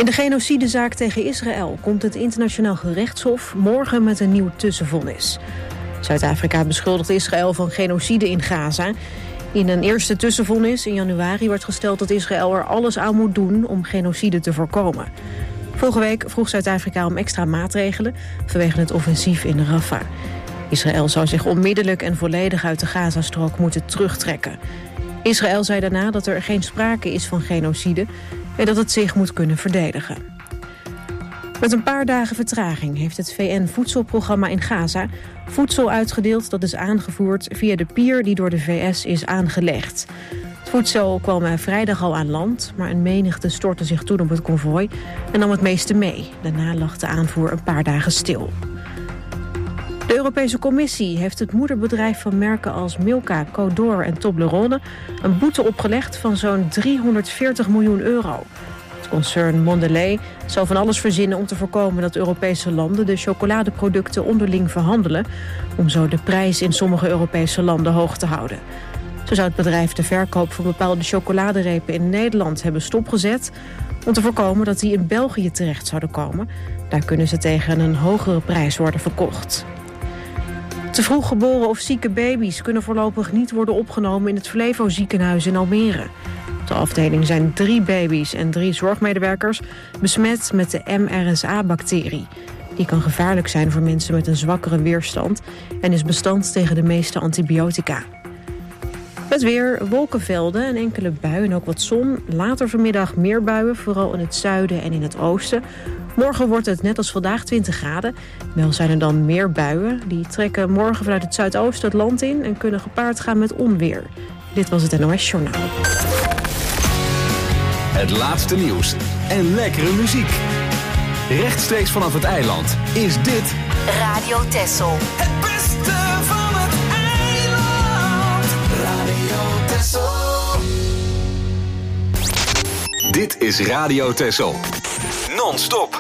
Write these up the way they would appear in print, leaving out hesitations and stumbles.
In de genocidezaak tegen Israël komt het internationaal gerechtshof morgen met een nieuw tussenvonnis. Zuid-Afrika beschuldigt Israël van genocide in Gaza. In een eerste tussenvonnis in januari werd gesteld dat Israël er alles aan moet doen om genocide te voorkomen. Vorige week vroeg Zuid-Afrika om extra maatregelen vanwege het offensief in Rafah. Israël zou zich onmiddellijk en volledig uit de Gazastrook moeten terugtrekken. Israël zei daarna dat er geen sprake is van genocide en dat het zich moet kunnen verdedigen. Met een paar dagen vertraging heeft het VN-voedselprogramma in Gaza voedsel uitgedeeld dat is aangevoerd via de pier die door de VS is aangelegd. Het voedsel kwam vrijdag al aan land, maar een menigte stortte zich toen op het konvooi en nam het meeste mee. Daarna lag de aanvoer een paar dagen stil. De Europese Commissie heeft het moederbedrijf van merken als Milka, Codor en Toblerone een boete opgelegd van zo'n 340 miljoen euro. Het concern Mondelez zal van alles verzinnen om te voorkomen dat Europese landen de chocoladeproducten onderling verhandelen, om zo de prijs in sommige Europese landen hoog te houden. Zo zou het bedrijf de verkoop van bepaalde chocoladerepen in Nederland hebben stopgezet, om te voorkomen dat die in België terecht zouden komen. Daar kunnen ze tegen een hogere prijs worden verkocht. Te vroeg geboren of zieke baby's kunnen voorlopig niet worden opgenomen in het Flevo ziekenhuis in Almere. Op de afdeling zijn 3 baby's en 3 zorgmedewerkers besmet met de MRSA-bacterie. Die kan gevaarlijk zijn voor mensen met een zwakkere weerstand en is bestand tegen de meeste antibiotica. Het weer, wolkenvelden, een enkele bui en ook wat zon. Later vanmiddag meer buien, vooral in het zuiden en in het oosten. Morgen wordt het net als vandaag 20 graden. Wel zijn er dan meer buien. Die trekken morgen vanuit het zuidoosten het land in en kunnen gepaard gaan met onweer. Dit was het NOS Journaal. Het laatste nieuws en lekkere muziek. Rechtstreeks vanaf het eiland is dit Radio Texel. Het beste van het eiland. Radio Texel. Dit is Radio Texel. Non-stop.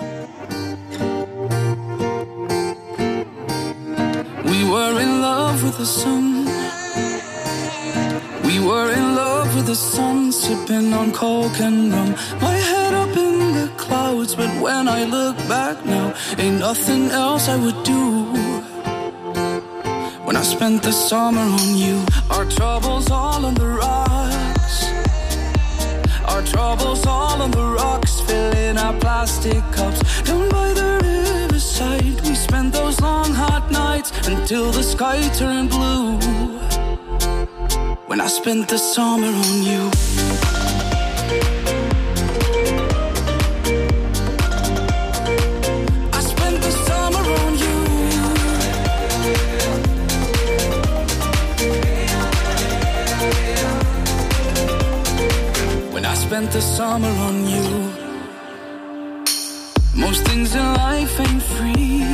We were in love with the sun. We were in love with the sun, sipping on coke and rum. My head up in the clouds, but when I look back now, ain't nothing else I would do. When I spent the summer on you, our troubles all on the rocks. Our troubles all on the rocks, filling our plastic cups. Down by the riverside, we spent those long hot nights until the sky turned blue. When I spent the summer on you. I spent the summer on you. When I spent the summer on you. Most things in life ain't free.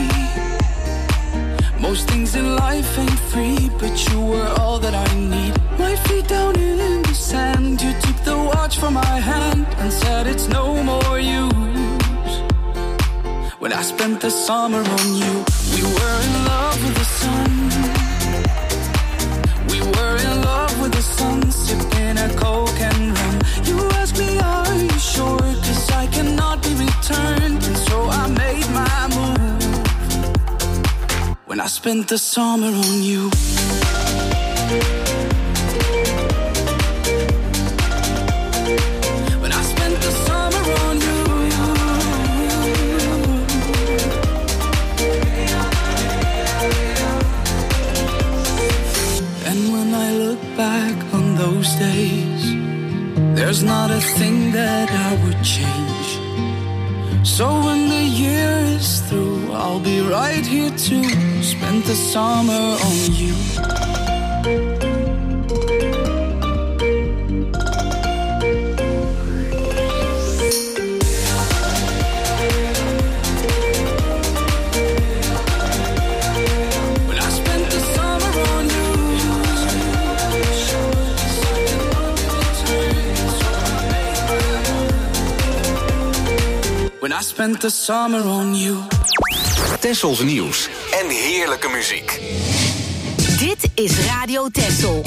Most things in life ain't free, but you were all that I need. My feet down in the sand, you took the watch from my hand and said it's no more use. When I spent the summer on you, we were in love with the sun. We were in love with the sun, sipping a coke and rum. You asked me, are you sure? 'Cause I cannot be returned, and so I made my move. When I spent the summer on you. When I spent the summer on you. And when I look back on those days, there's not a thing that I would change. So when the year is through, I'll be right here to spend the summer on you. When I spent the summer on you. When I spent the summer on you. Tessels nieuws en heerlijke muziek. Dit is Radio Texel.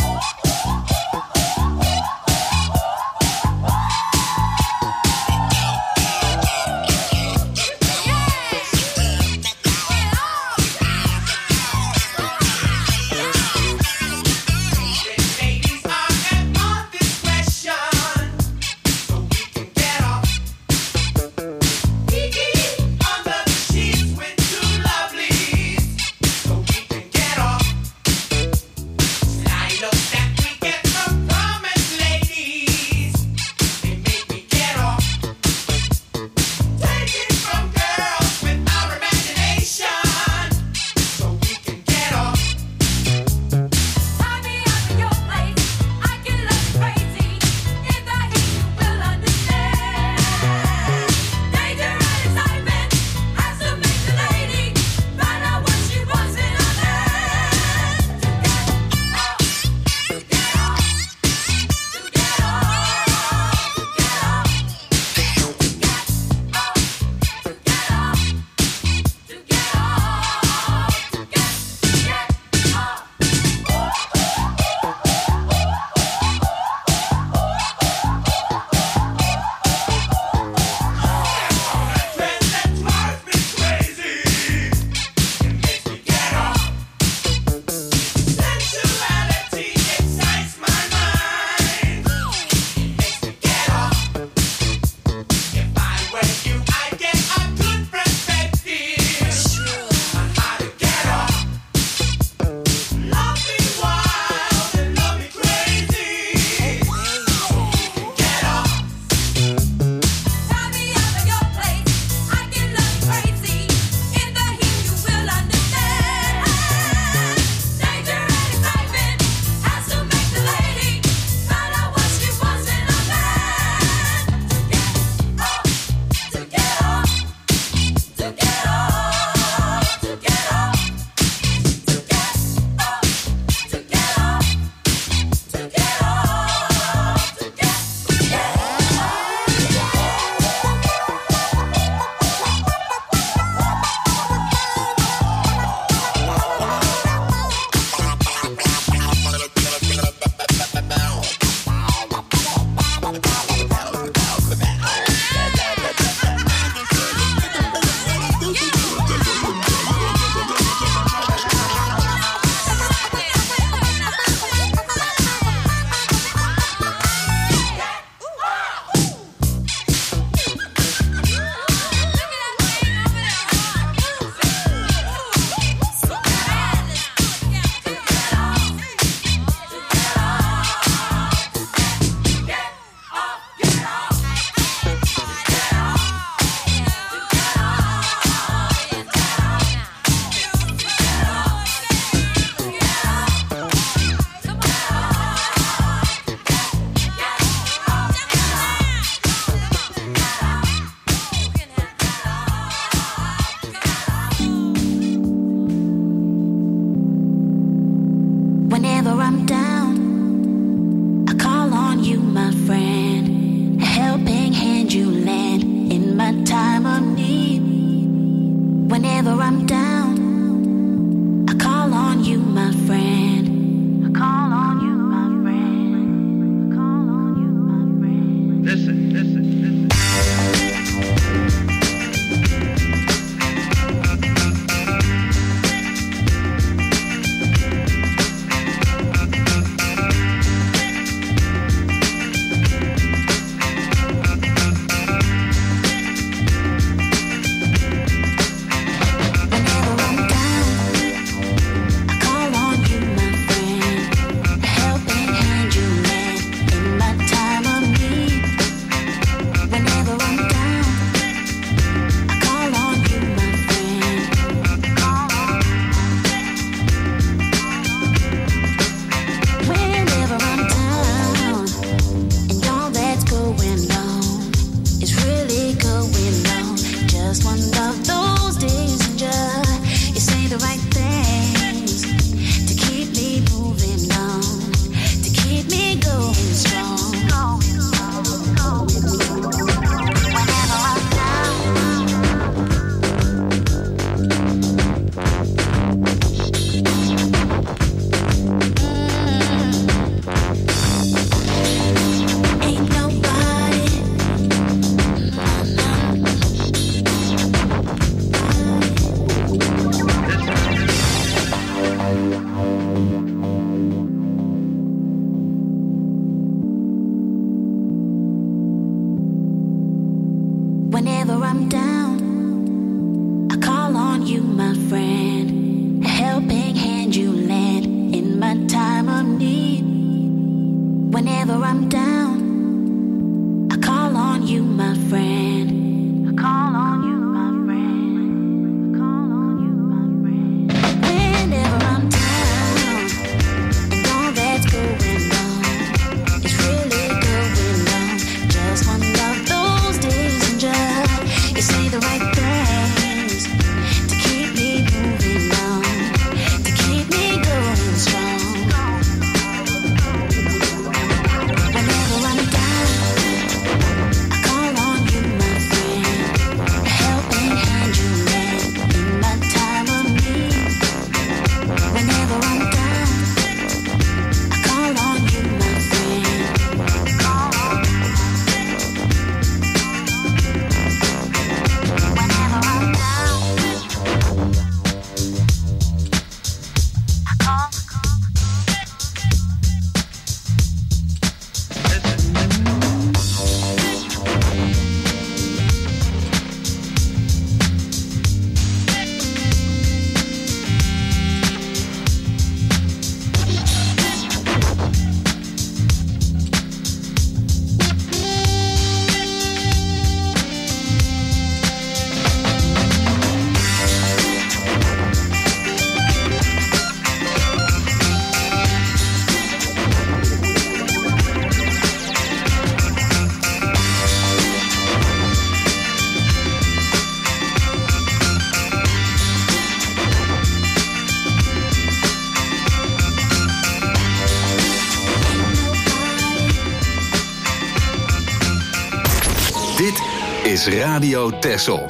is Radio Texel.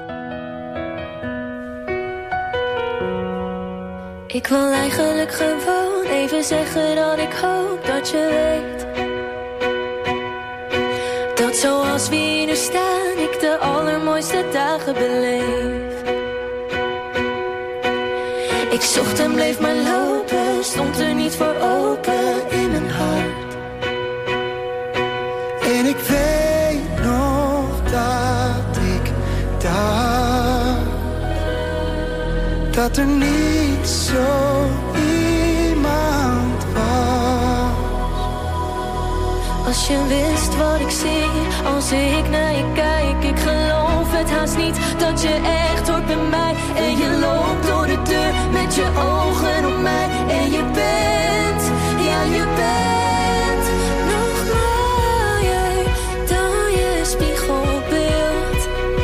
Ik wil eigenlijk gewoon even zeggen dat ik hoop dat je weet dat zoals we hier nu staan, ik de allermooiste dagen beleef. Ik zocht en bleef maar lopen, stond er niet voor open in mijn hart. En ik weet nog dat ik dacht dat er niet zo iemand was. Als je wist wat ik zie, als ik naar je kijk, ik geloof het haast niet dat je echt hoort bij mij. En je loopt door de deur met je ogen op mij. En je bent, ja je bent nog mooier dan je spiegelbeeld.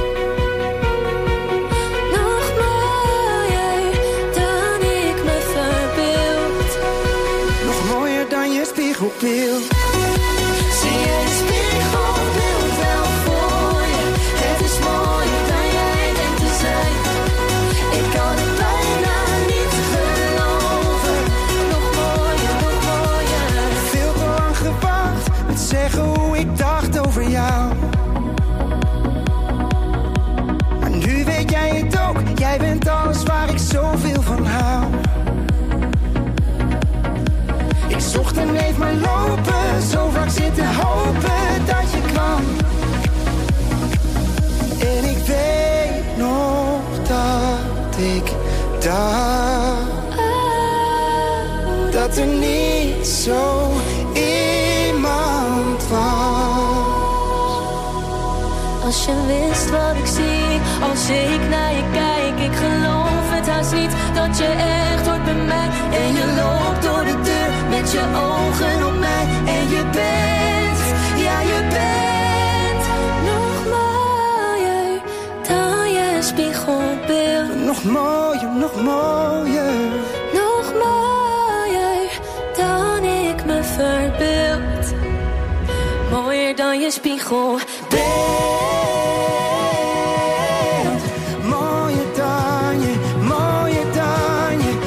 Nog mooier dan ik me verbeeld. Nog mooier dan je spiegelbeeld. Zie je het spiegelbeeld wel voor je? Het is mooier dan jij denkt te zijn. Ik kan het bijna niet geloven. Nog mooier, nog mooier. Veel te lang gewacht met zeggen hoe ik dacht over jou. Maar nu weet jij het ook. Jij bent alles waar ik zoveel van hou. Ik zocht en bleef maar lopen, zo vaak zitten hopen dat je kwam. En ik weet nog dat ik dacht dat er niet zo iemand was. Als je wist wat ik zie, als ik naar je kijk, ik geloof het haast niet dat je echt hoort bij mij. En je loopt door de deur met je ogen op mij. En je bent, ja je bent nog mooier dan je spiegelbeeld. Nog mooier, nog mooier. Nog mooier dan ik me verbeeld. Mooier dan je spiegelbeeld. Mooier dan je, mooier dan je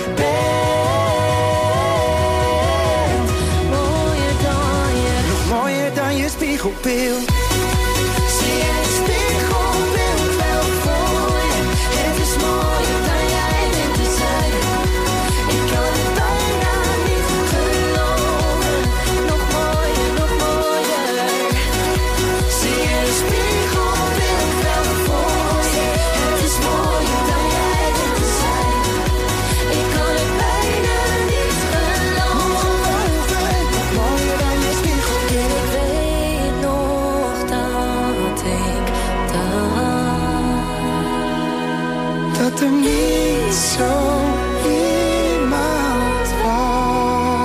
bent. Mooier dan je. Nog mooier dan je spiegelbeeld. Zie je het spiegelbeeld wel voor je? Het is mooier dan jij denkt te zijn. Ik kan het bijna niet geloven. Nog mooier, nog mooier. Zie je het spiegelbeeld wel voor je? Het is mooier dan jij denkt te zijn. Ik kan het bijna niet geloven. Nog mooier dan je spiegelbeeld. Ik weet nog dat ik dacht Dat er niet zo iemand was.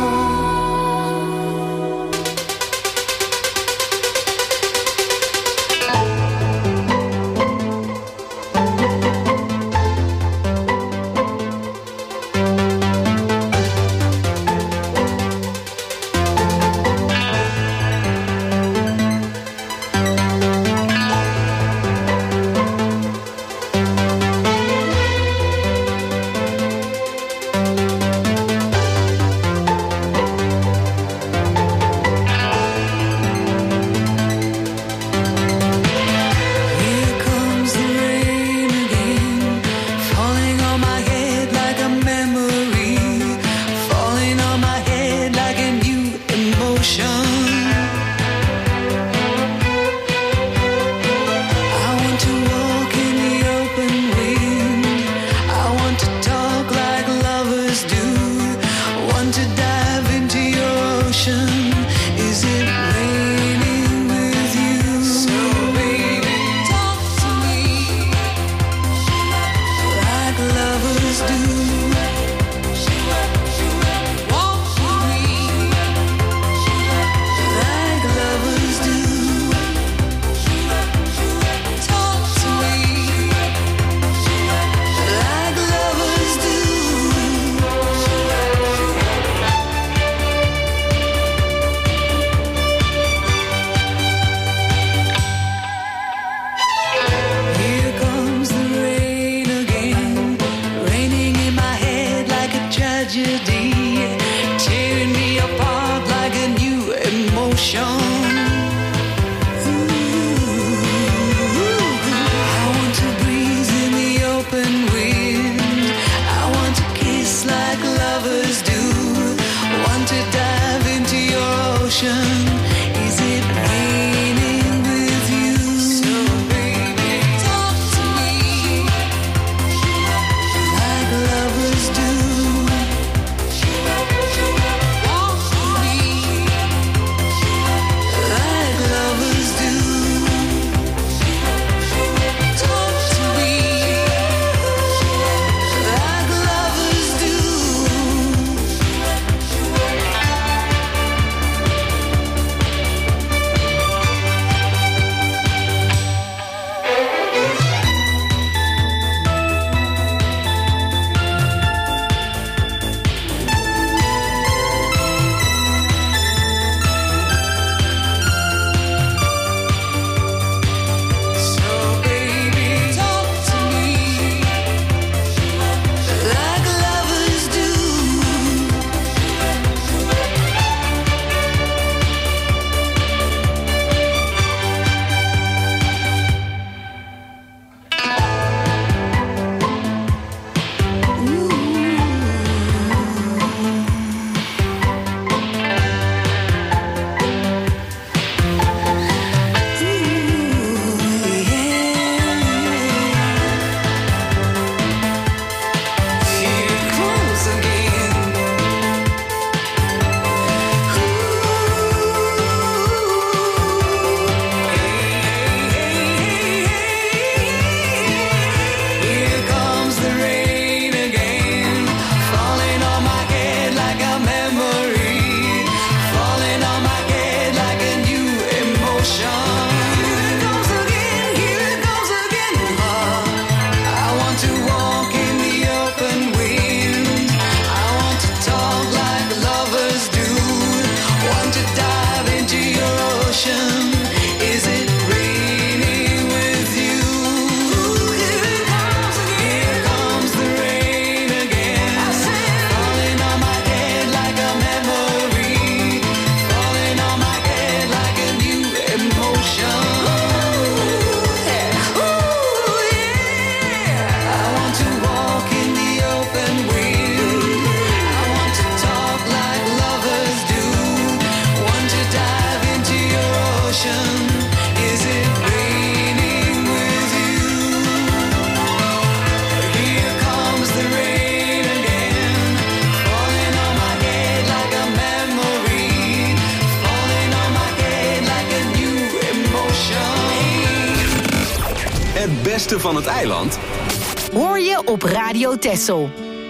beste van het eiland hoor je op Radio Texel.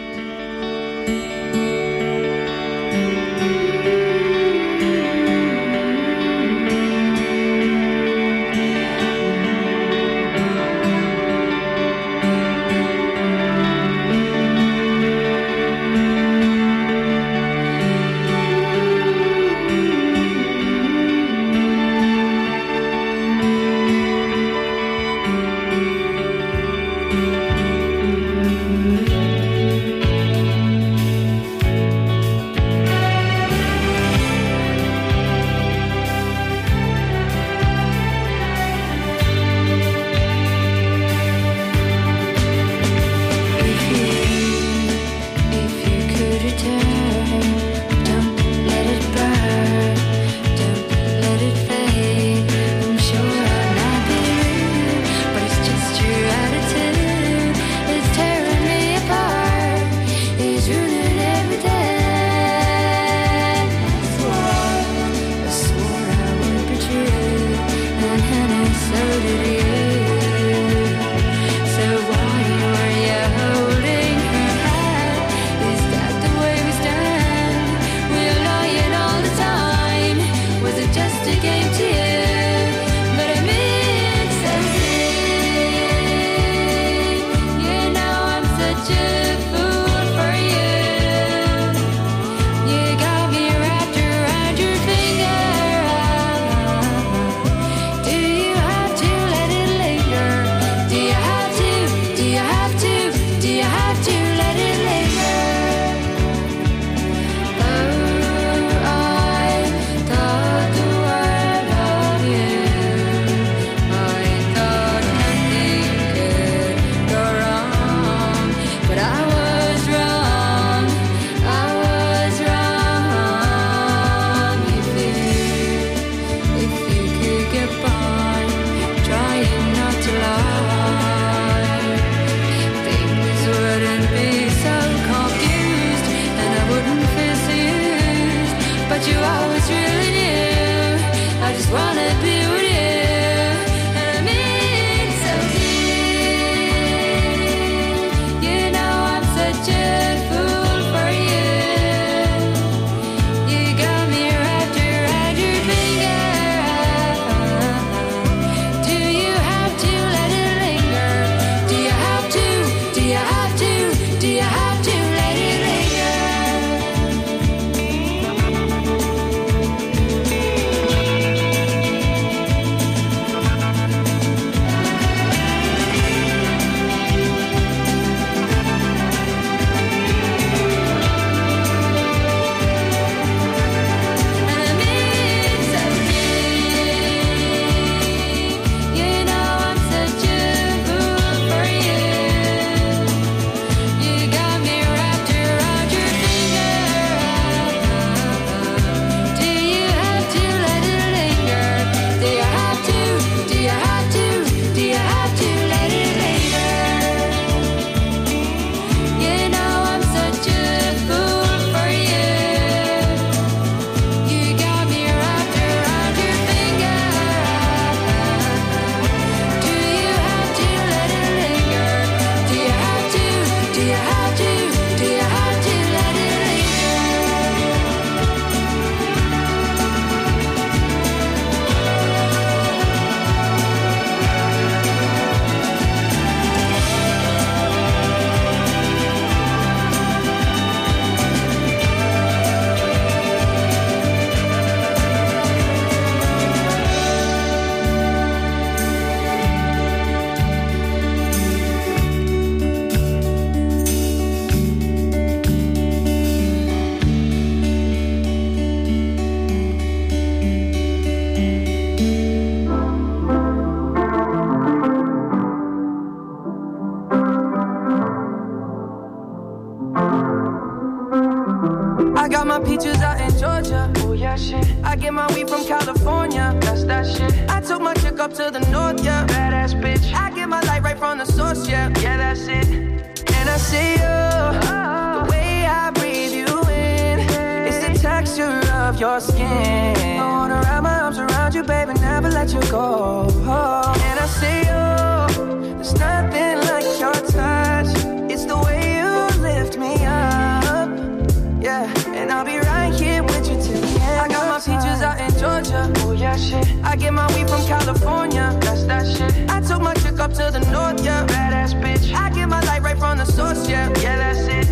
I got my peaches out in Georgia. Oh yeah, shit. I get my weed from California. That's that shit. I took my chick up to the north, yeah. Badass bitch. I get my light right from the source, yeah. Yeah, that's it. And I see you, the way I breathe you in. It's the texture of your skin. I wanna wrap my arms around you, baby, never let you go. And I see you, there's Badass shit. I get my weed from California. That's that shit. I took my chick up to the north, yeah. Badass bitch. I get my light right from the source, yeah. Yeah, that's it.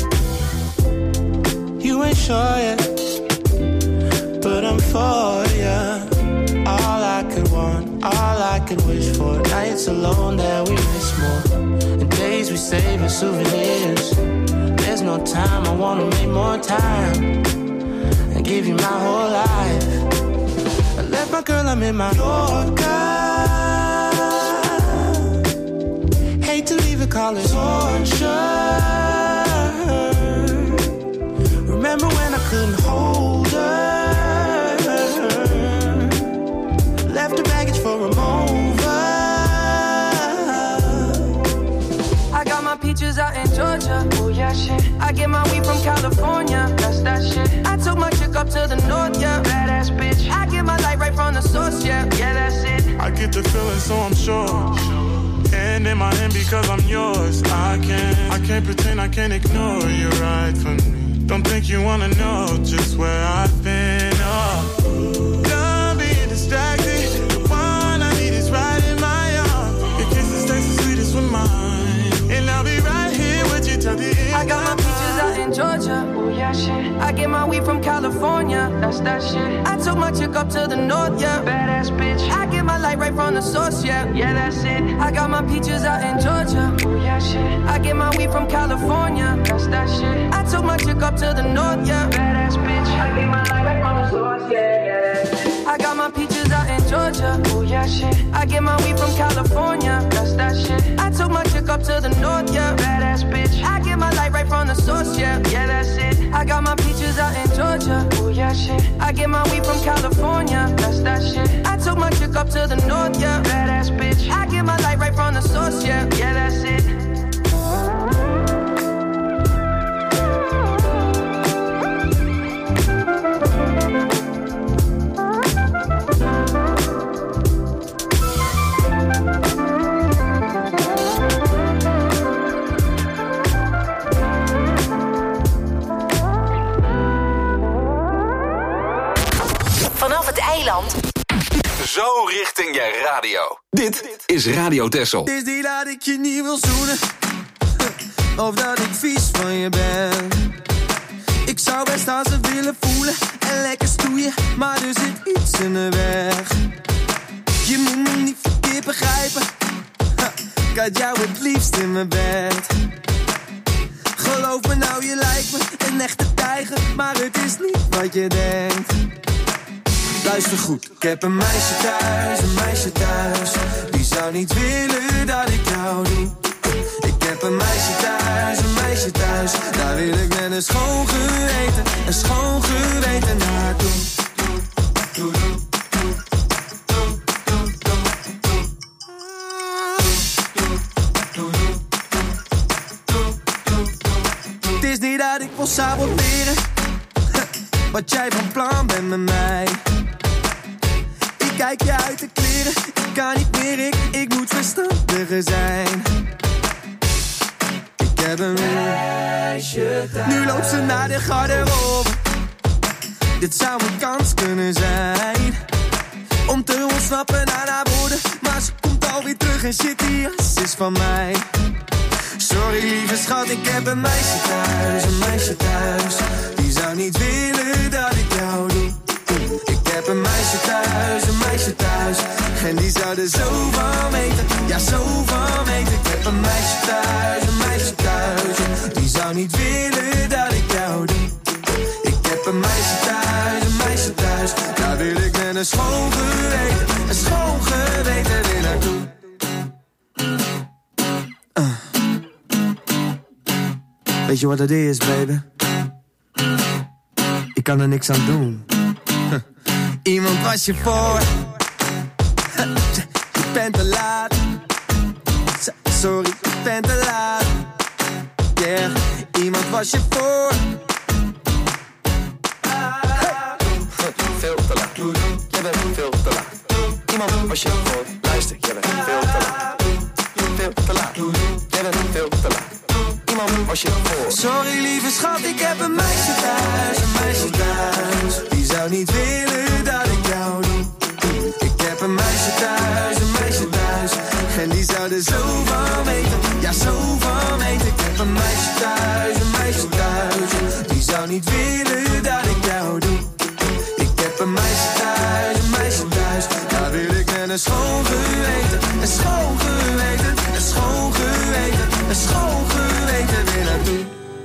You ain't sure yet, but I'm for ya. All I could want, all I could wish for. Nights alone that we miss more. And days we save as souvenirs. There's no time, I wanna make more time and give you my whole life. I left my girl, I'm in my Yorker. Hate to leave it, call it torture. Remember when I couldn't hold her? Left the baggage for a mover. I got my peaches out in Georgia. Oh yeah, shit. I get my weed from California. That's that shit. I took my chick up to the north, yeah. Badass bitch. I get my light right from the source, yeah. Yeah, that's it. I get the feeling, so I'm sure. And in my hand because I'm yours. I can't pretend, I can't ignore you right from me. Don't think you wanna know just where I've been. Oh, done being distracted. The one I need is right in my arms. Your kisses taste the sweetest with mine, and I'll be right here with you till the end. I got my peaches out in Georgia. Oh yeah, shit. I get my weed from California. That's that shit. I took my chick up to the north, yeah. Badass bitch. I get my light right from the source, yeah. Yeah, that's it. I got my peaches out in Georgia. Oh yeah, shit. I get my weed from California. That's that shit. I took my chick up to the north, yeah. Badass bitch. I get my light right from the source, yeah. Yeah, that's it. I got my peaches out in Georgia. Oh yeah, shit. I get my weed from California. That's that shit. I took my chick up to the north, yeah. Badass bitch. I get my light right from the source, yeah. Yeah, that's it. I got my peaches out in Georgia. Oh yeah, shit. I get my weed from California. That's that shit. I took my chick up to the north, yeah. Badass bitch. I get my light right from the source, yeah. Yeah, that's it. Vanaf het eiland. Zo richting je radio. Dit is Radio Texel. Het is niet dat ik je niet wil zoenen, of dat ik vies van je ben. Ik zou best aan ze willen voelen en lekker stoeien, maar er zit iets in de weg. Je moet me niet verkeerd begrijpen, ik had jou het liefst in mijn bed. Geloof me nou, je lijkt me een echte tijger, maar het is niet wat je denkt. Luister goed, ik heb een meisje thuis, die zou niet willen dat ik jou doe. Ik heb een meisje thuis, daar wil ik met een schoon geweten naartoe. Het is niet dat ik wil saboteren wat jij van plan bent met mij. Ik kijk je uit de kleren, ik kan niet meer, ik moet verstandiger zijn. Ik heb een meisje thuis. Nu loopt ze naar de garderobe. Dit zou een kans kunnen zijn om te ontsnappen aan haar woorden, maar ze komt alweer terug en shit, die jas is van mij. Sorry lieve schat, ik heb een meisje thuis, die zou niet willen dat ik jou doe. Ik heb een meisje thuis, en die zou er zo van weten, ja zo van weten. Ik heb een meisje thuis, die zou niet willen dat ik jou doe. Ik heb een meisje thuis, daar wil ik met een schoon geweten weer naartoe. Weet je wat het is, baby? Ik kan er niks aan doen. Iemand was je voor. Je bent te laat. Sorry, je bent te laat. Yeah, iemand was je voor. Veel te laat. Je bent veel te laat. Iemand was je voor. Luister, je bent veel te laat. Veel te laat. Je bent veel te laat. Was je voor. Sorry lieve schat, ik heb een meisje thuis, die zou niet willen dat ik jou doe. heb een meisje thuis, en die zou er zo van weten, ja zo van weten. Ik heb een meisje thuis, die zou niet willen dat ik jou doe. Ik heb een meisje thuis, daar wil ik met een schoon geweten, weer naartoe.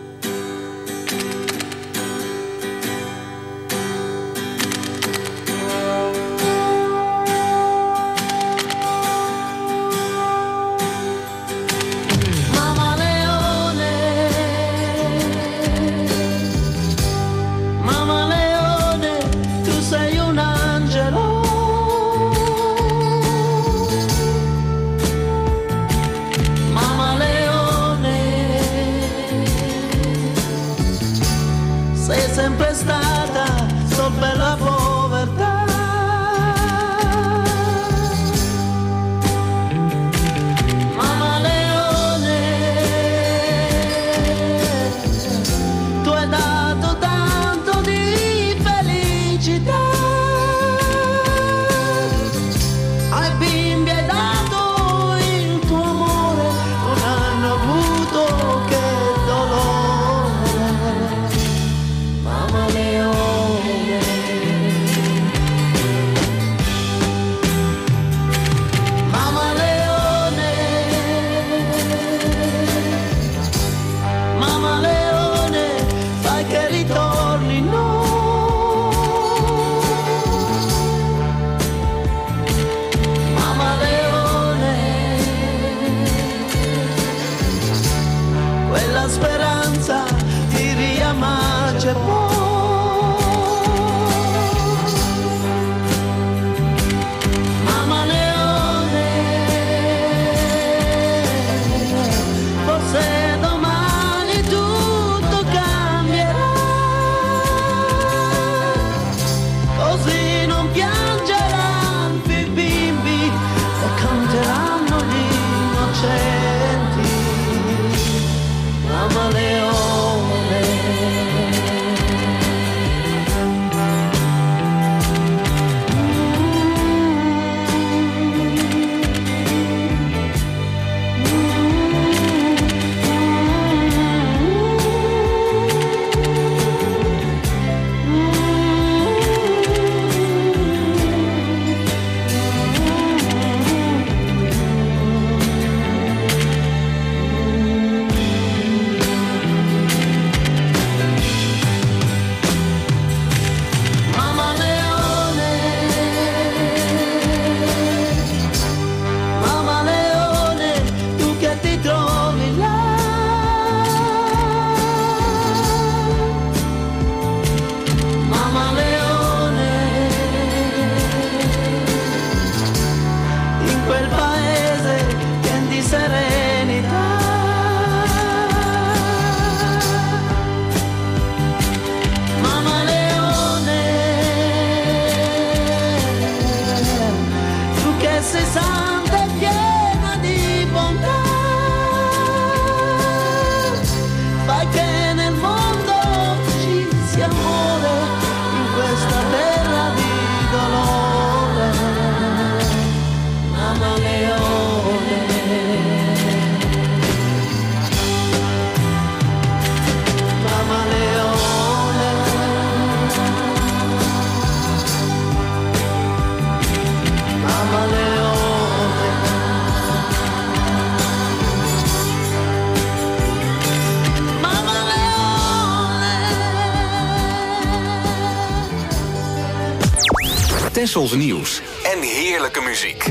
Tessels nieuws en heerlijke muziek.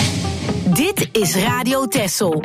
Dit is Radio Tessel.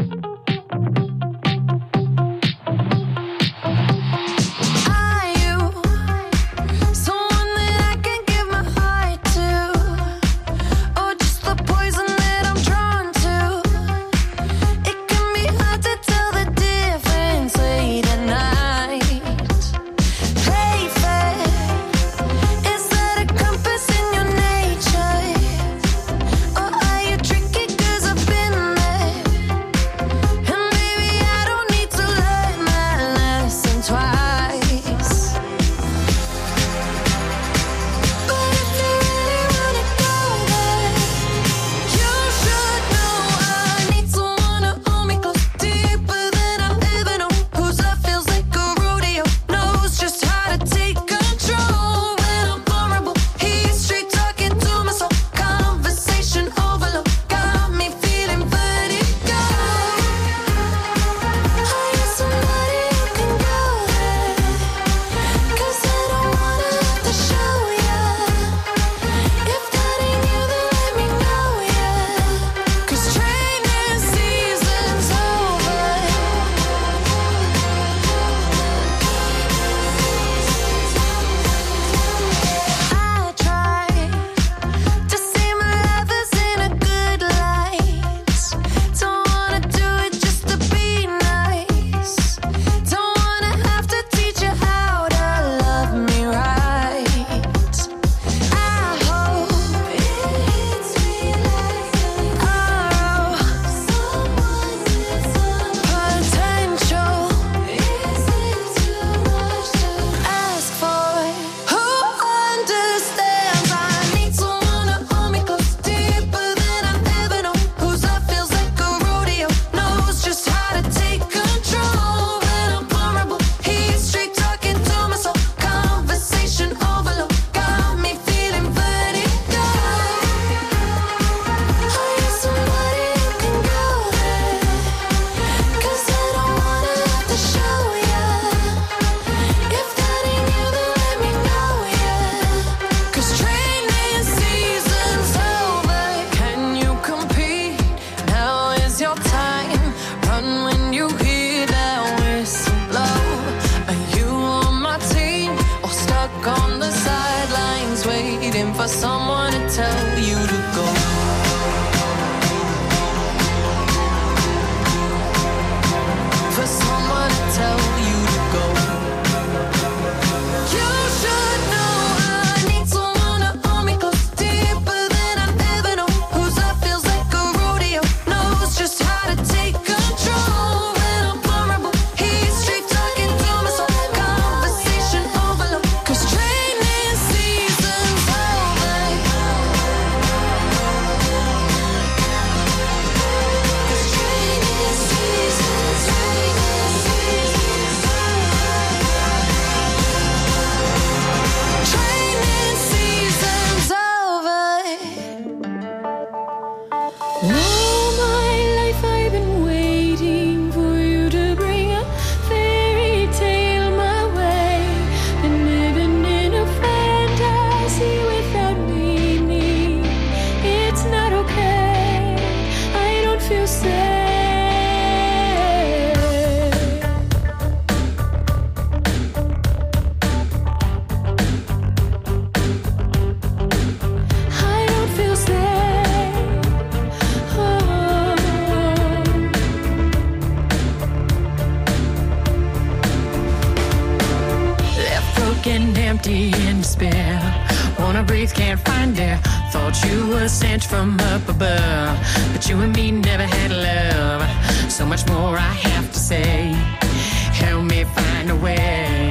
getting empty in despair. Wanna breathe, can't find air. Thought you were sent from up above, but you and me never had love. So much more I have to say. Help me find a way.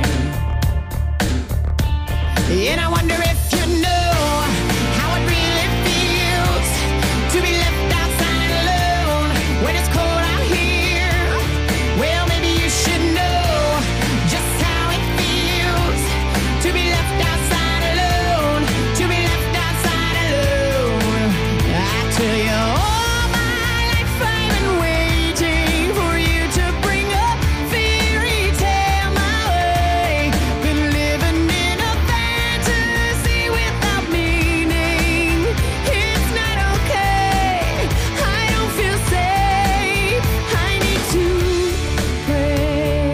And I wonder if you know how it really feels to be left outside alone when it's cold out here. Well, maybe you should know just how it feels to be left outside alone, to be left outside alone. I tell you, all my life I've been waiting for you to bring a fairy tale my way. Been living in a fantasy without meaning. It's not okay. I don't feel safe. I need to pray.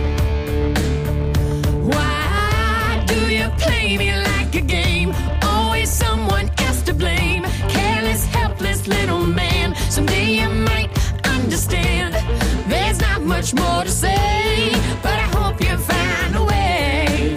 Why do you play me like a game? Always someone else to blame. Careless, helpless little man. Someday you might understand. There's not much more to say, but I hope you find a way.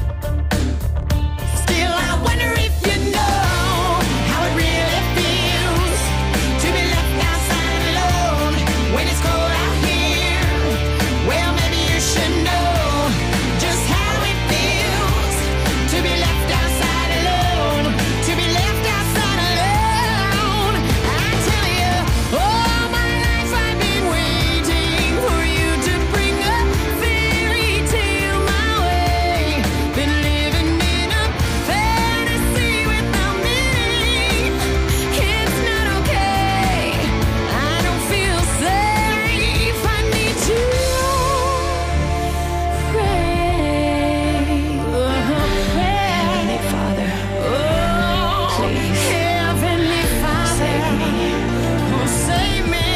Still, I wonder if you know how it really feels to be left outside alone when it's cold out here. Well, maybe you should know just how it feels to be left outside alone, to be left outside alone. I tell you, all my life I've been waiting for you to bring a fairy tale my way. Been living in a fantasy without meaning. It's not okay. I don't feel safe. I need to pray. Heavenly Father, please, Heavenly Father, save me. Oh, save me.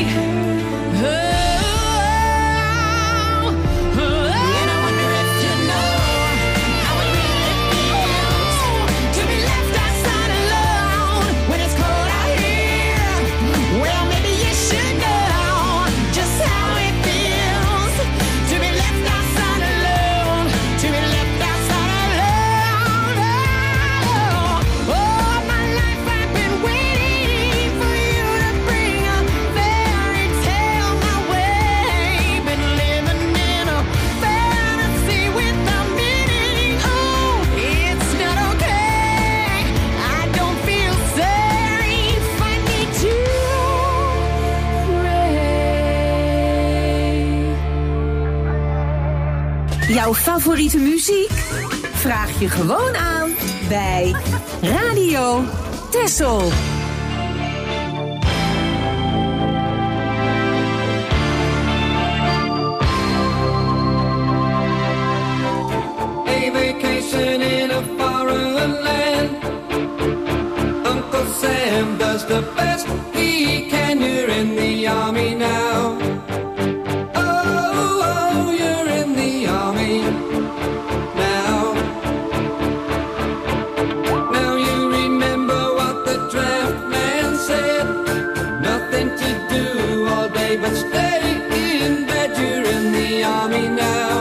And I wonder if you know how it really feels to be left outside alone when it's cold out here. Well, maybe you should know just how it feels to be left outside alone, to be left outside alone. All my life I've been waiting for you to bring a fairy tale my way. Been living in a fantasy without meaning. Oh, it's not okay. I don't feel safe. I need to pray. Jouw favoriete muziek? Vraag je gewoon aan bij Radio Tessel. A vacation in a foreign land. Uncle Sam does the best he can. You're in the army now. Oh, oh, you're in the army now. Now you remember what the draft man said. Nothing to do all day but stay in bed. You're in the army now.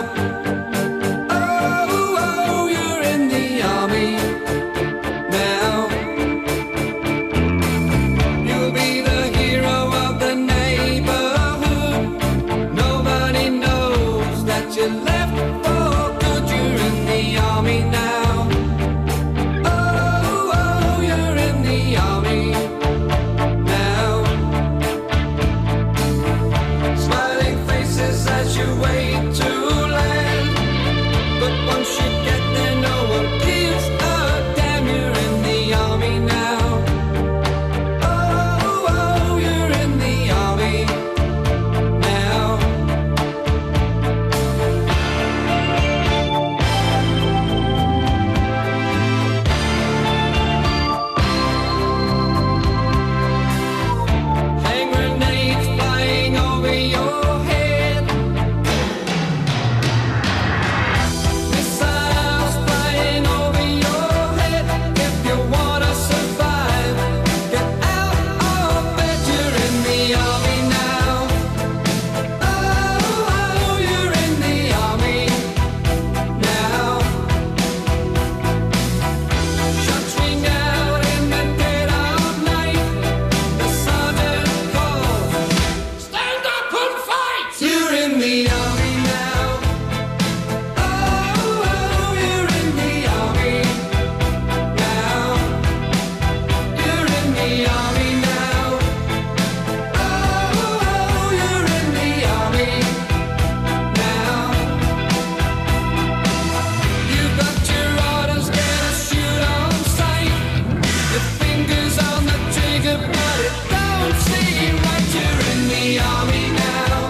Oh, oh, you're in the army now. the army now. Oh, you're in the army now. You're in the army now. Oh, you're in the army now. You've got your orders, get a shoot on sight. Your fingers on the trigger, but it don't seem right. You're in the army now.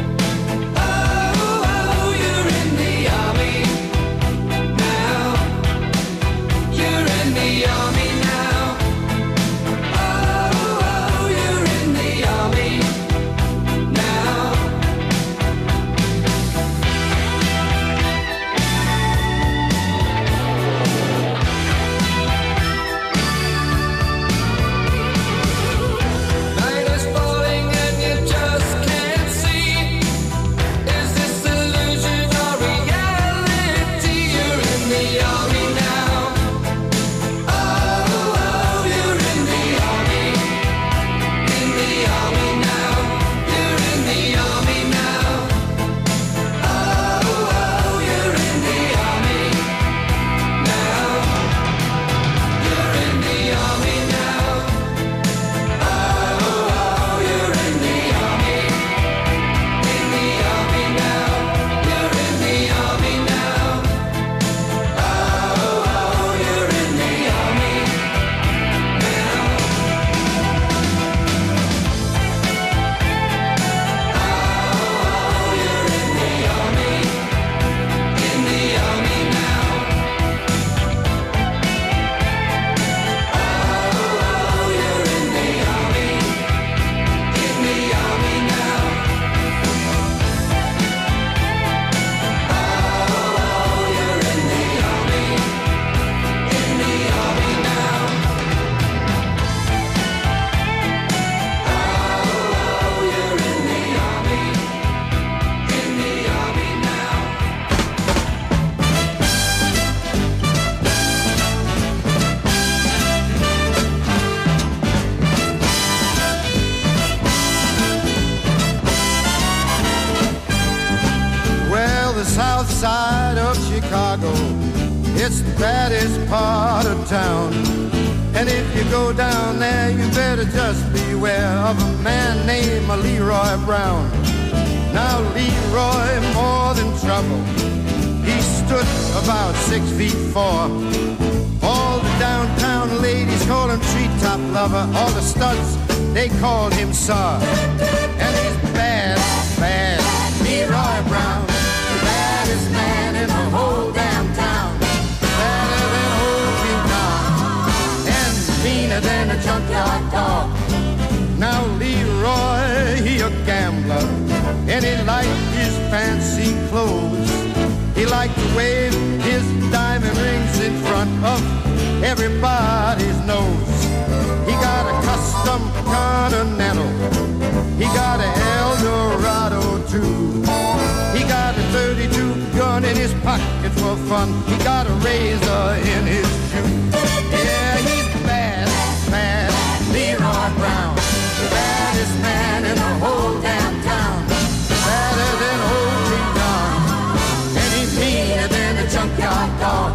Oh, you're in the army now. You're in the army now. Oh, you're in the army now. Night is falling and you just can't see. Is this illusion or reality? You're in the army now. Oh, you're in the army. In the army now. You're in the army now. Oh, you're in the army now. You're in the army now. Oh, you're in the army. In the army now. You're in the army now. Oh, you're in the army now. Oh, you're in the army. In the army now. Oh, you're in the army. In the army now. Oh, you're in the army. In the army now. Oh, you're in the army. In the army now. Well, the south side of Chicago, it's the baddest part of town. And if you go down there, you better just beware of a man named Leroy Brown. Now Leroy, more than trouble, he stood about 6'4". All the downtown ladies call him treetop lover. All the studs, they called him Sir. And he's bad, bad, Leroy Brown. The baddest man in the whole damn town. Better than old King Kong. And meaner than a junkyard dog. Now Leroy, he a gambler. And he liked his fancy clothes. He liked to wave his diamond rings in front of everybody's nose. He got a custom Continental. He got a Eldorado too. He got a 32 gun in his pocket for fun. He got a razor in his shoe. Yeah, he's bad, bad, Leroy Brown. The baddest man in the whole damn town. Better than old King Kong. And he's meaner than a junkyard dog.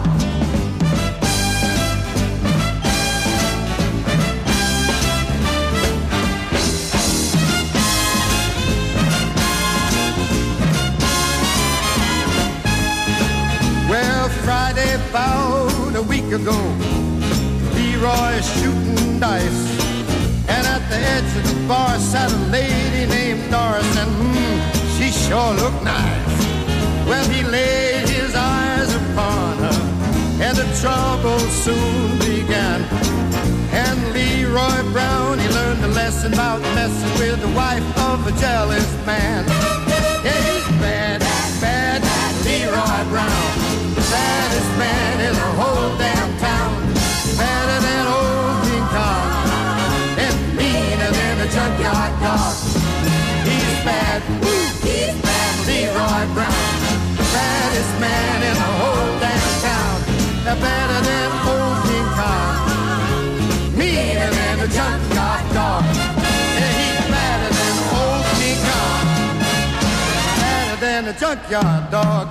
Well, Friday about a week ago, Leroy shooting dice. And at the edge of the bar sat a lady named Doris, and she sure looked nice. Well, he laid his eyes upon her, and the trouble soon began. And Leroy Brown, he learned a lesson about messing with the wife of a jealous man. Yeah, he's bad, bad, Leroy Brown. The baddest man in the whole damn town. Better than old King Kong. And meaner than a junkyard dog. He's bad, he's bad, Leroy Brown. The baddest man in the whole damn town. They're better than old King Kong. Meaner than a junkyard dog. And he's better than old King Kong. a junkyard dog.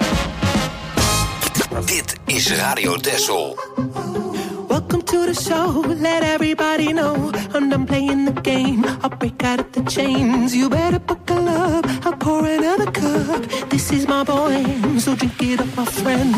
Dit is Radio Dessel. Welcome to the show, let everybody know I'm done playing the game, I'll break out of the chains. You better buckle up, I'll pour another cup. This is my boy, so drink it up, my friend.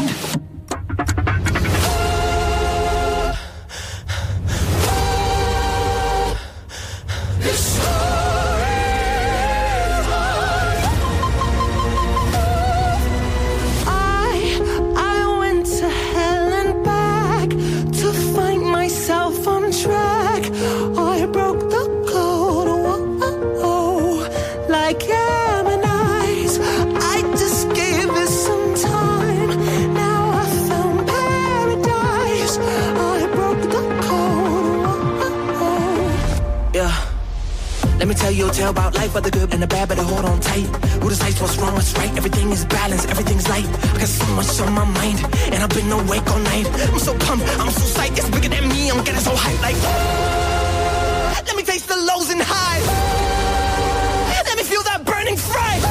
Let me tell you a tale about life, but the good and the bad, better hold on tight. Who decides what's wrong, what's right? Everything is balanced, everything's light. I got so much on my mind, and I've been awake all night. I'm so pumped, I'm so psyched, it's bigger than me, I'm getting so hyped like, let me taste the lows and highs. Let me feel that burning fright.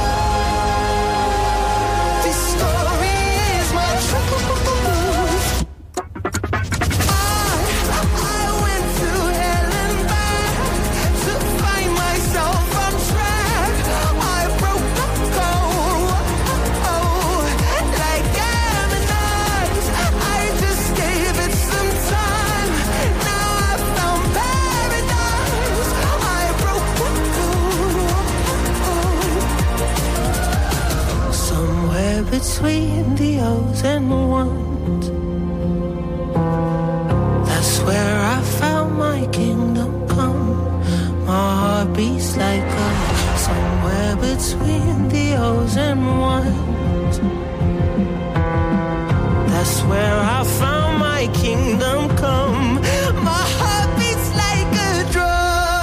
This story is my truth. Between the O's and the ones, that's where I found my kingdom come. My heart beats like a somewhere between the O's and ones. That's where I found my kingdom come. My heart beats like a drum.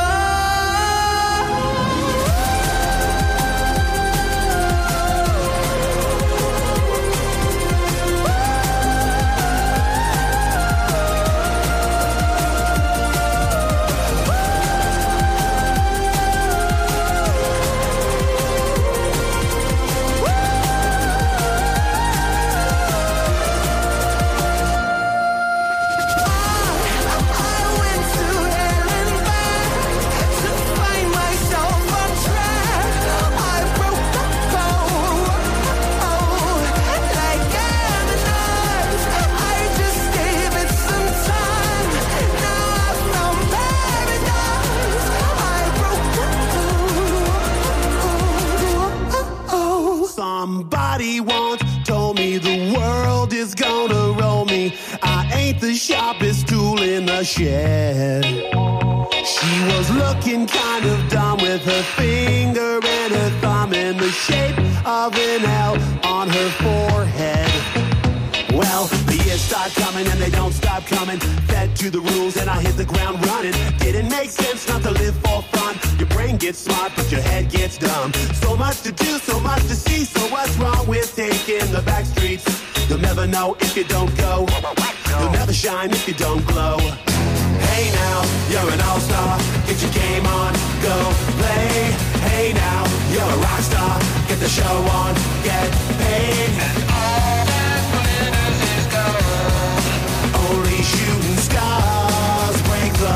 Somebody once told me the world is gonna roll me. I ain't the sharpest tool in the shed. She was looking kind of dumb with her finger and her thumb in the shape of an L on her forehead. Well, the years start coming and they don't stop coming. Fed to the rules and I hit the ground running. Didn't make sense not to live for fun. Your brain gets smart but your head gets dumb. So much to do, so much to see. So what's wrong with taking the back streets? You'll never know if you don't go. You'll never shine if you don't glow. Hey now, you're an all-star. Get your game on, go play. Hey now, you're a rock star. Get the show on, get paid. And all that glitters is gold. Only shooting stars break the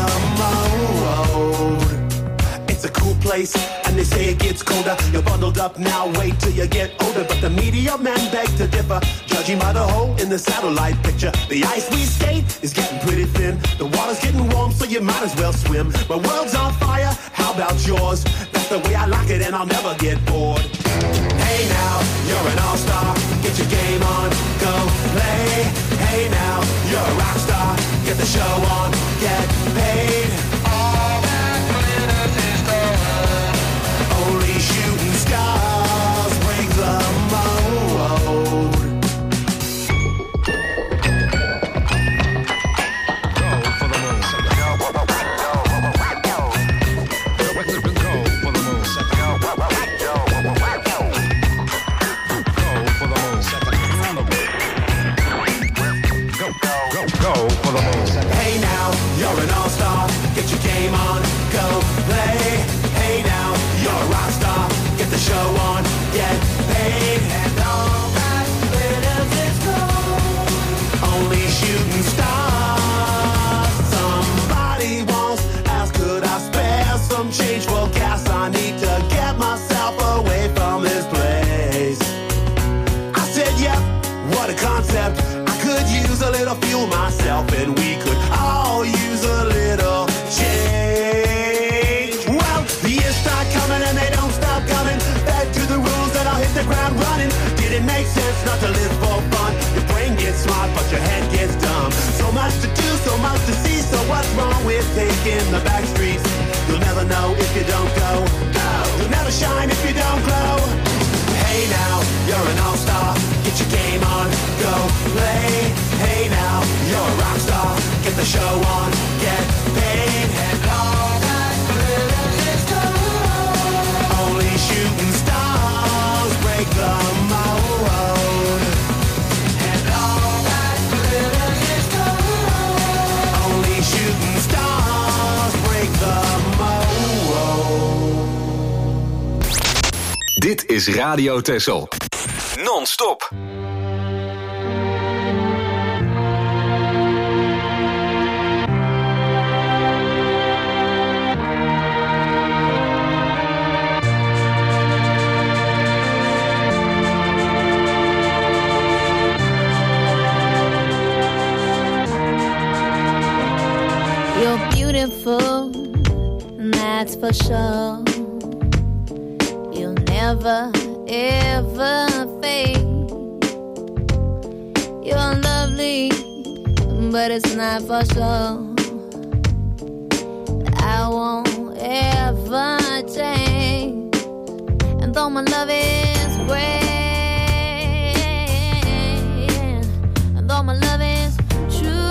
mold. It's a cool place, and they say it gets colder. You're bundled up now, wait till you get older. But the media men beg to differ, judging by the hole in the satellite picture. The ice we skate is getting pretty thin. The water's getting warm, so you might as well swim. My world's on fire, how about yours? That's the way I like it, and I'll never get bored. Hey now, you're an all-star. Get your game on, go play. Hey now, you're a rock star. Get the show on, get paid. All that glitters is gold. Only shooting stars break the mold. Hey now, you're an all-star. Get your game on, go play. Hey now, you're a rock star. Get the show on, get paid, and all that glitters is gold. Only shooting stars. Somebody once asked, could I spare some change for gas? I need to get myself away from this place. I said, yep, what a concept. I could use a little fuel myself, and we could all use a little change. Well, the years start coming and they don't stop coming. Back to the rules and I'll hit the ground running. Did it make sense not to live for fun? Your brain gets smart, but your head gets dumb. So much to do, so much to see. So what's wrong with taking the back streets? You'll never know if you don't go. You'll never shine if you don't glow. Hey now, you're an all-star. Get your game on, go play. Hey now, you're a rock star. Get the show on, get paid, and all that glitters is gold. Only shooting stars break the mold. And all that glitters is gold. Only shooting stars break the mold. Dit is Radio Texel. Non-stop. You're beautiful, that's for sure. You'll never, ever fade. You're lovely, but it's not for sure. I won't ever change. And though my love is great, and though my love is true,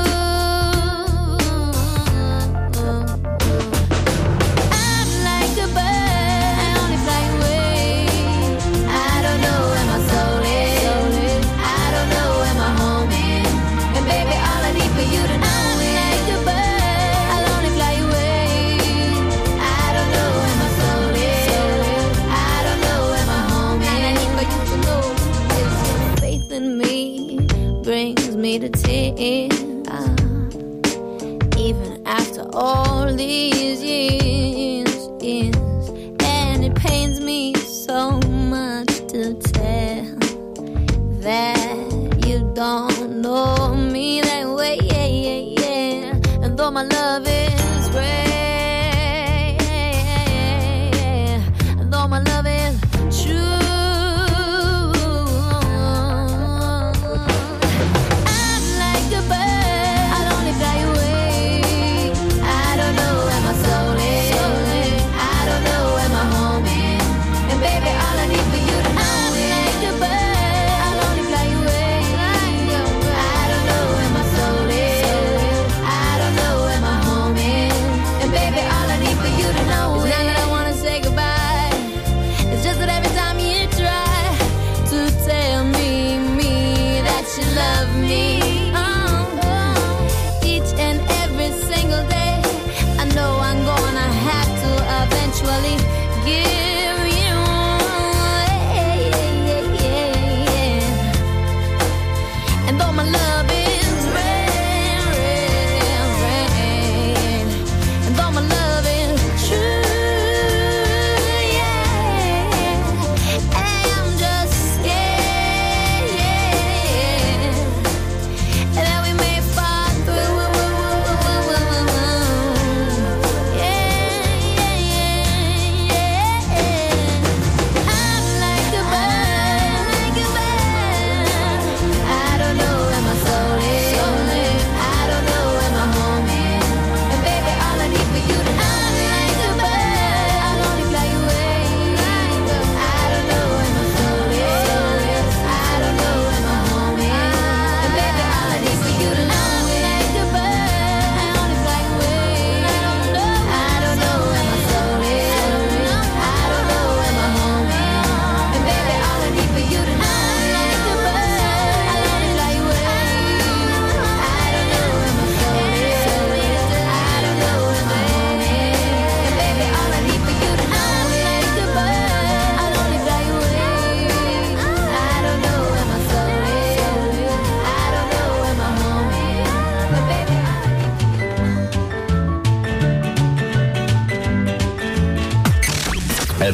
I'm like a bird, I only fly away. I don't know where my soul is, I don't know where my home is. And baby, all I need for you to know is I'm like a bird, I'll only fly away. I don't know where my soul is, I don't know where my home is. And I need for you to know is your faith in me brings me to tears. Even after all these years, and it pains me so much to tell that you don't know me that way, and though my love is great, and though my love is true, I'm like a bird, I'll only fly away. I don't know where my soul is,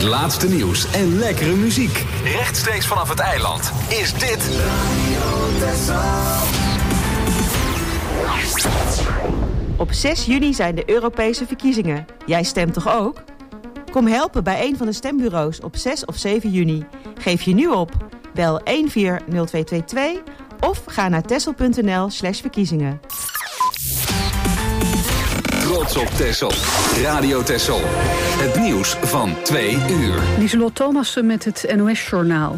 Het laatste nieuws en lekkere muziek. Rechtstreeks vanaf het eiland is dit Op 6 juni zijn de Europese verkiezingen. Jij stemt toch ook? Kom helpen bij een van de stembureaus op 6 of 7 juni. Geef je nu op. Bel 140222 of ga naar texel.nl/verkiezingen. Trots op Texel. Radio Texel. Het nieuws van 2 uur. Lieselot Thomassen met het NOS-journaal.